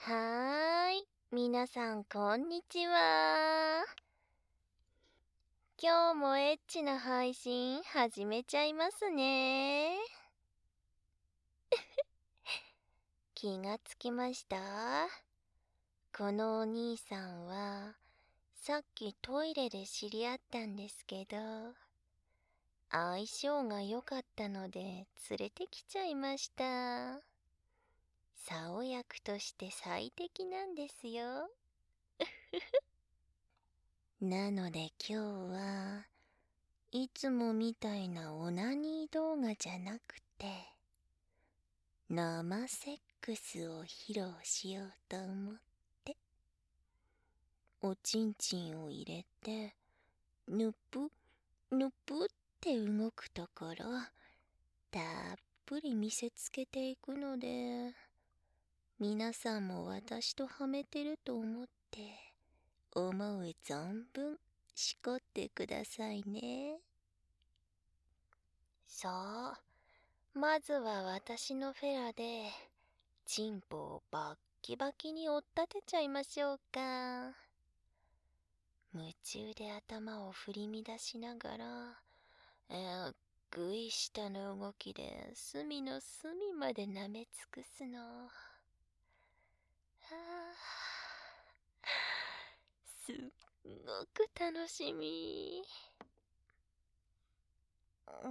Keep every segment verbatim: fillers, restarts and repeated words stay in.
はーい、皆さんこんにちは。今日もエッチな配信始めちゃいますね。気がつきました？このお兄さんはさっきトイレで知り合ったんですけど、相性が良かったので連れてきちゃいました。竿役として最適なんですよ。なので今日はいつもみたいなオナニー動画じゃなくて生セックスを披露しようと思って、おちんちんを入れてぬぷぬぷって動くところたっぷり見せつけていくので、皆さんも私とはめてると思って思う存分しこってくださいね。そう、まずは私のフェラでチンポをバッキバキに追っ立てちゃいましょうか。夢中で頭を振り乱しながらえー、ぐい下の動きで隅の隅まで舐め尽くすの。はあ、すっごく楽しみ。うん、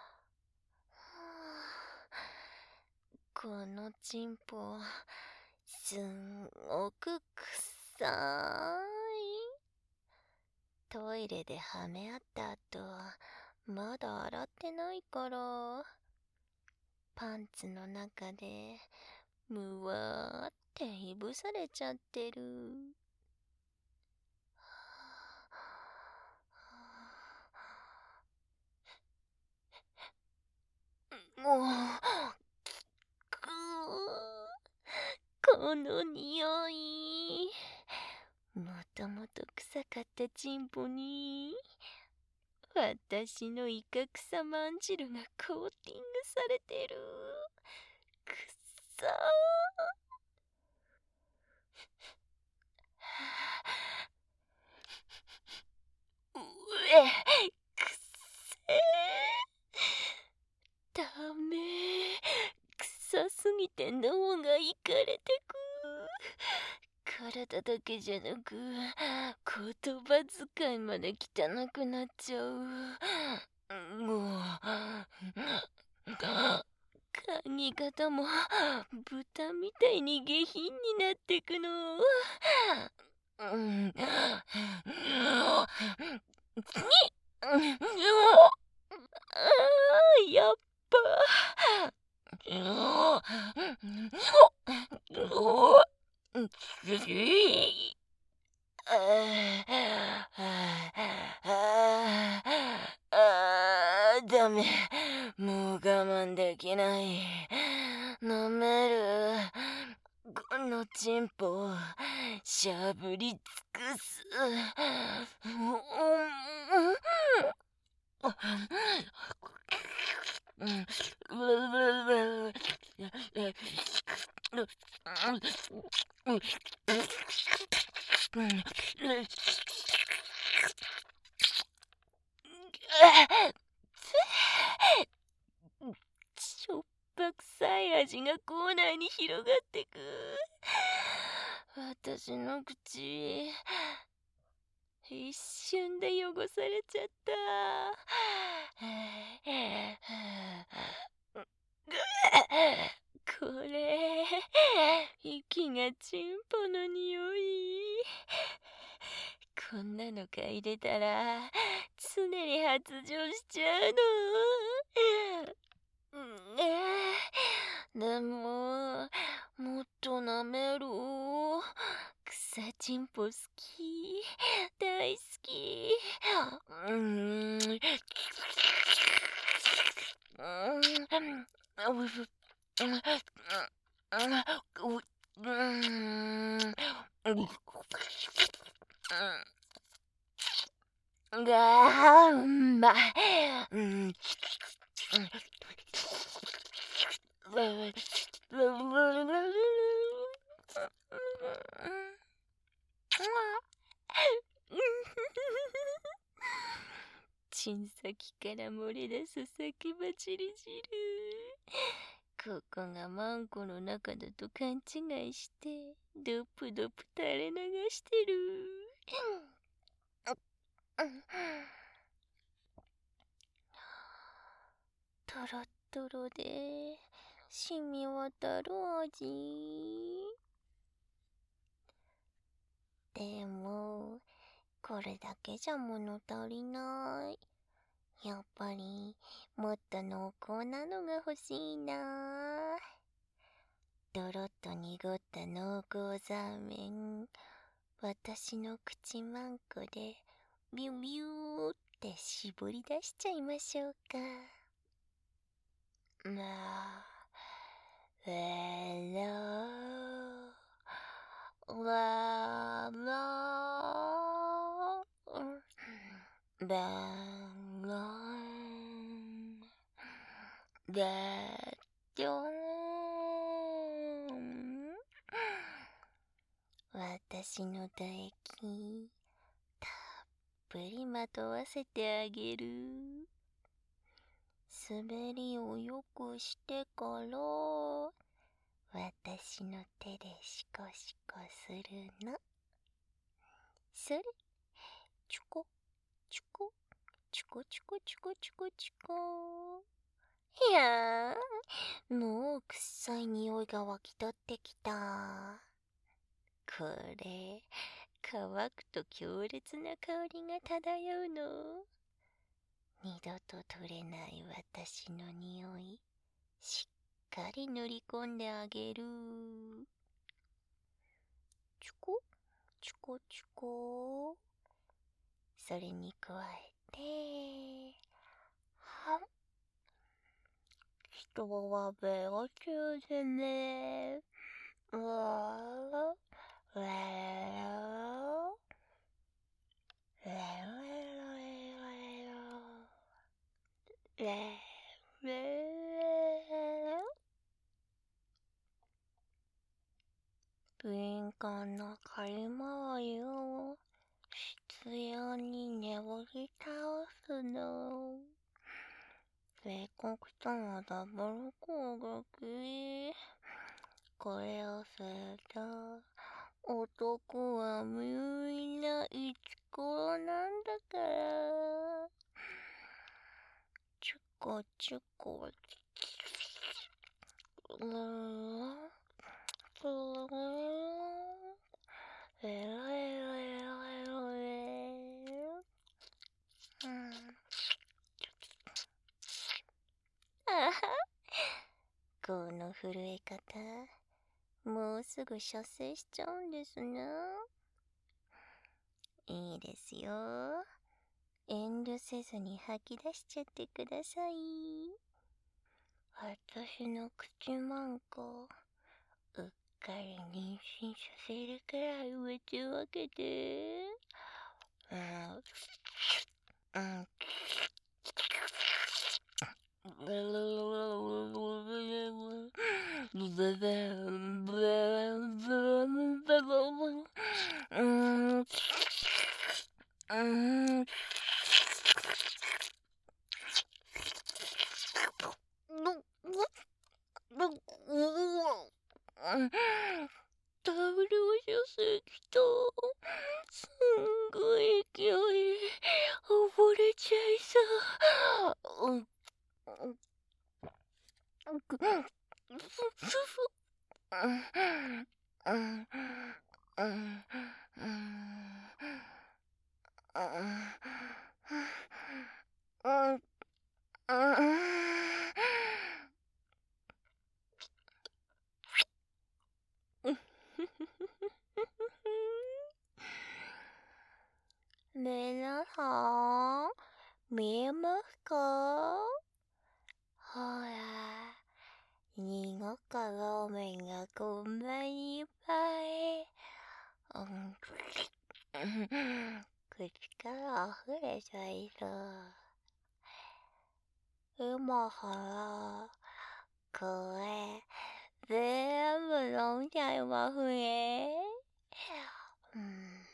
このチンポすんごく臭い。トイレではめ合った後まだ洗ってないからパンツの中でむわーっていぶされちゃってる。もうくーこの匂い。もともと臭かったチンポに私のイカクサまんじるがコーティングされてる。くっさー。うえ、くっせー。ダメ。臭すぎて脳がいかれてく。体だけじゃなく言葉遣いまで汚くなっちゃう。もう髪型も豚みたいに下品になってくの。うん、にやっぱあーダメ、もう我慢できない。飲める。このチンポをしゃぶり尽くす。しょっぱくさい味が口内に広がってく。私の口一瞬で汚されちゃった。これ息がチンポの匂い。こんなの嗅いでたら常に発情しちゃうの。でももっと舐める。草チンポ好き、大好き。うん、がうまい。 ちん先から漏れ出す酒ばちり汁。ここがマンコの中だと勘違いしてドップドップ垂れ流してる。トロットロで染み渡る味。でもこれだけじゃ物足りない。やっぱりもっと濃厚なのが欲しいな。ドロッと濁った濃厚ザーメン、私の口マンコでビュビューって絞り出しちゃいましょうか。まあ、わらわらばらだちょーん。私の唾液たっぷりまとわせてあげる。滑りをよくしてから私の手でシコシコするの。それ、チュコチュコチュコチュコチュコチュコチュコ。いやー、もう臭い匂いが湧き立ってきた。これ乾くと強烈な香りが漂うの。二度と取れない私の匂い、しっかり塗り込んであげる。チュコチュコチュコ。それに加えてはん、人はベロ中でね。うわーわー敏感な狩回を執拗に眠り倒すの。せっかくとのダブル攻撃。これをすると男はみんなイチコロなんだから。チュコチュコうーんうーんえらいえらいえらいえらい。あは、この震え方、もうすぐ射精しちゃうんですな。いいですよ。遠慮せずに吐き出しちゃってください。私の口マンコ、うっかり妊娠させるくらい植えてわけで。うん。うん。ダブル射精きた。すんごい勢い溺れちゃいそう。うんぐふふうんうんうんうん皆さん、見えますか？ほら、苦かラーメンがこんなにいっぱい。うん、口から溢れちゃいそう。今からこれ全部飲んじゃいますね。うん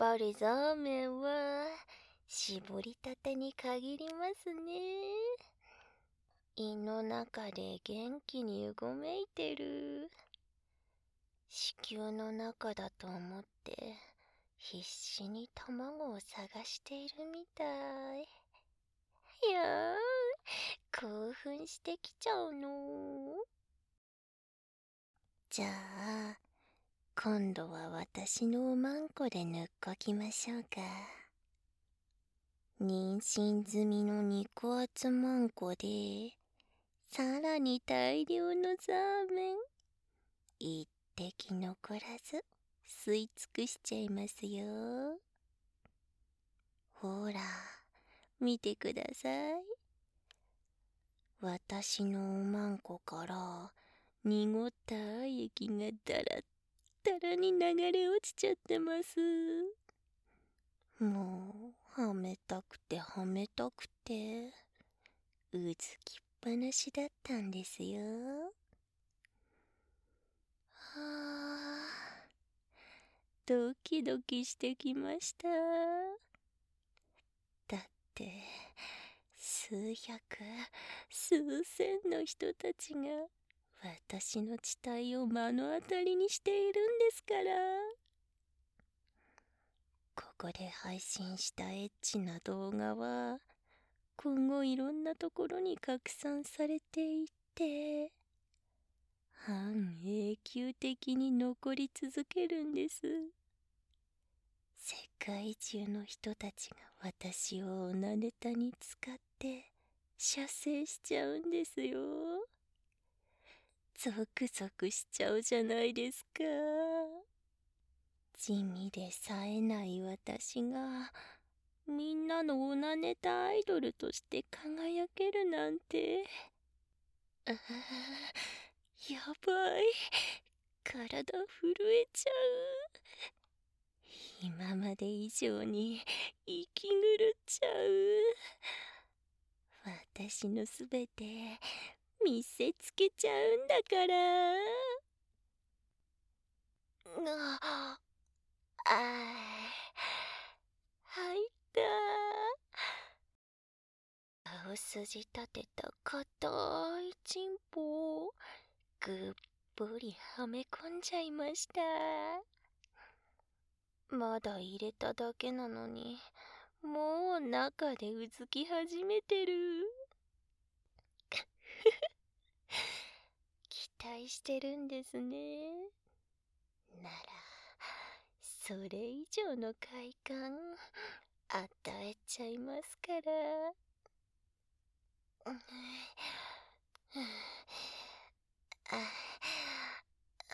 ぱりザーメンは絞りたてに限りますね。胃の中で元気にうごめいてる。子宮の中だと思って必死に卵を探しているみたい。いやー、興奮してきちゃうの。じゃあ今度は私のおまんこでぬっこきましょうか。妊娠済みの肉厚まんこでさらに大量のザーメン一滴残らず吸い尽くしちゃいますよ。ほら見てください。私のおまんこから濁った液がだらったらに流れ落ちちゃってます。もうはめたくてはめたくてうずきっぱなしだったんですよ。はあ、ドキドキしてきました。だって数百数千の人たちが私の地帯を目の当たりにしているんですから。ここで配信したエッチな動画は今後いろんなところに拡散されていって半永久的に残り続けるんです。世界中の人たちが私をオナネタに使って射精しちゃうんですよ。ゾクゾクしちゃうじゃないですか。地味で冴えない私がみんなのオナネタアイドルとして輝けるなんて。ああ、やばい。体震えちゃう。今まで以上に息狂っちゃう。私のすべて見せつけちゃうんだから。ああ、入った。青筋立てた硬いチンポをぐっぷりはめ込んじゃいました。まだ入れただけなのにもう中でうずき始めてる。期待してるんですね。ならそれ以上の快感与えちゃいますから。うん、ああ、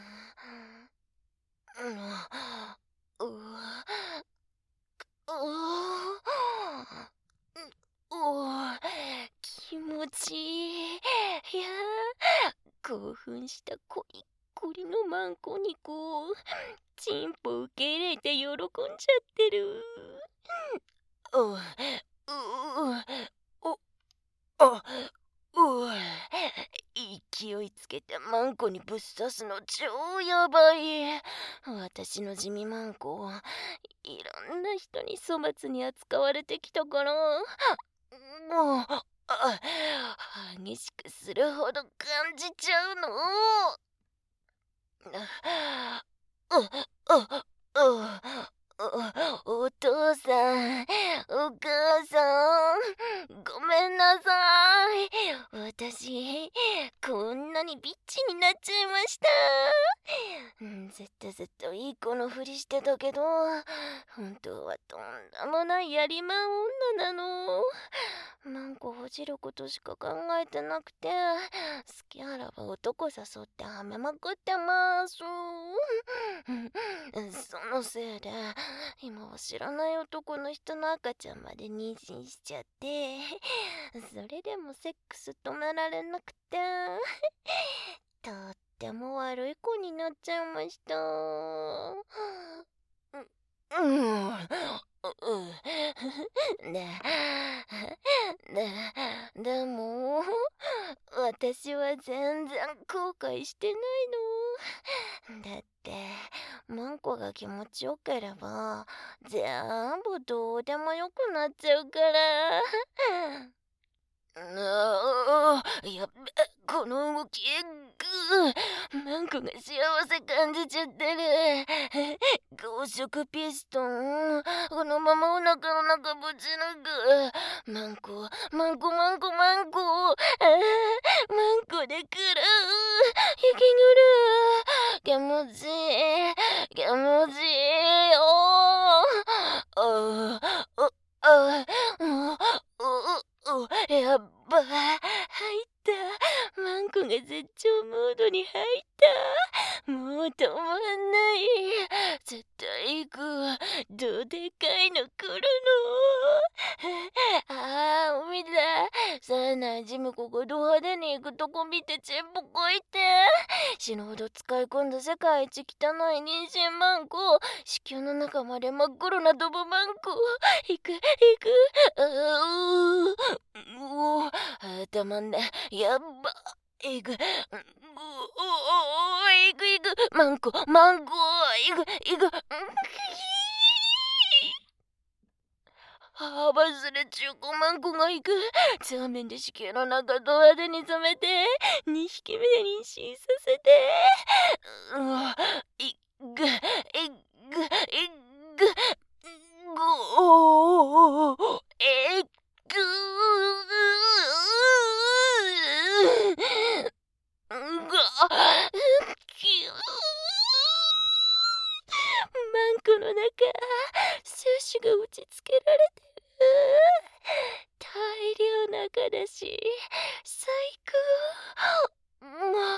うん、うわ、うわ、うわ、気持ちいい。いやー、興奮したコリッコリのマンコ肉をチンポ受け入れて喜んじゃってる。うううおあう勢いつけてマンコにぶっ刺すの超やばい。私の地味マンコいろんな人に粗末に扱われてきたからもうあ激しくするほど感じちゃうの。あああお父さん、お母さん、ごめんなさい。私、こんなにビッチになっちゃいました。うん、ずっとずっといい子のふりしてたけど、本当はとんでもないやりまん女なの。なんかほじることしか考えてなくて、好きあらば男誘ってはめまくってます。そのせいで、今は知らない男の人の赤ちゃんまで妊娠しちゃって、それでもセックス止められなくて、とっても悪い子になっちゃいました。うん。で、で、でも、私は全然後悔してないだってマンコが気持ちよければ全部どうでもよくなっちゃうから。ああ、やっべ、この動き、ぐー、マンコが幸せ感じちゃってる。高速ピストン、このままお腹の中ぶち抜く。マンコ、マンコ、マンコ、マンコ、ああ、マンコでくる。息苦る。気持ちいい、気持ちいい。おー、ああ、ああ、もう、う、う、やっば、入った。マンコが絶頂モードに入った。もう止まんない。絶対行く。どでかいの来るの。ああ、海だ。さあなじむここド派手に行くとこ見てチンポこいて。死ぬほど使い込んだ世界一汚い妊娠マンコ。子宮の中まで真っ黒なドブマンコ。行く、行く。あううううたまんね。やっば。いく。うおおいくいく。マンコ、マンコ。いく、いく。あばすれ中古マンコがいく。正面で子宮の中ド派手に染めて、にひきめで妊娠させて。うわ、いく、いく、いく、ごー、えくが、きゅマンコの中、精子が打ちつけられてる。大量の赤だし、最高。ま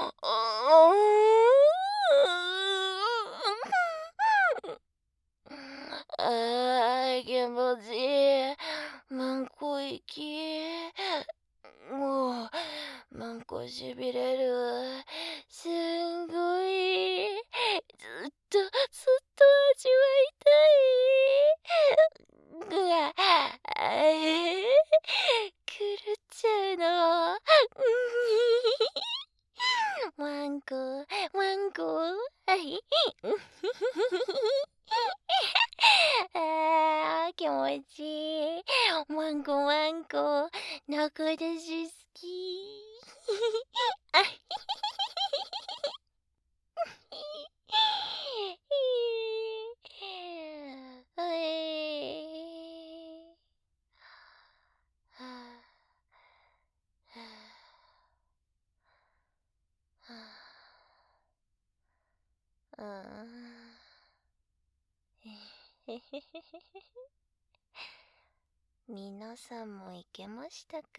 ああ、気持ちいい。マンコ息。もう、マンコしびれる。すんごい。ずっと、ずっと味わいたい。ぐわ、あえ狂っちゃうの。ワンコ、ワンコ、はい。あー、気持ちいい。ワンコ、ワンコ、仲出し好き。あひ皆さんもいけましたか？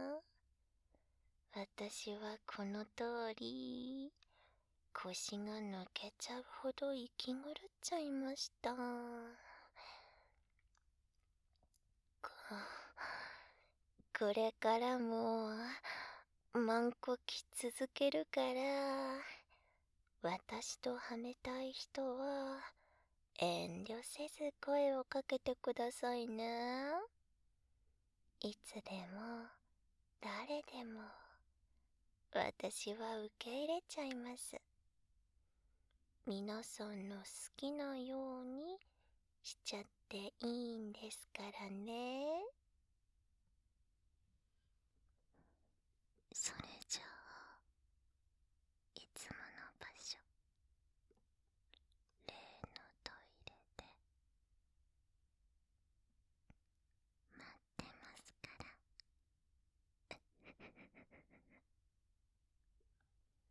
私はこの通り腰が抜けちゃうほど息狂っちゃいました。これからもマンコき続けるから、私とはめたい人は遠慮せず声をかけてくださいね。いつでも誰でも私は受け入れちゃいます。皆さんの好きなようにしちゃっていいんですからね。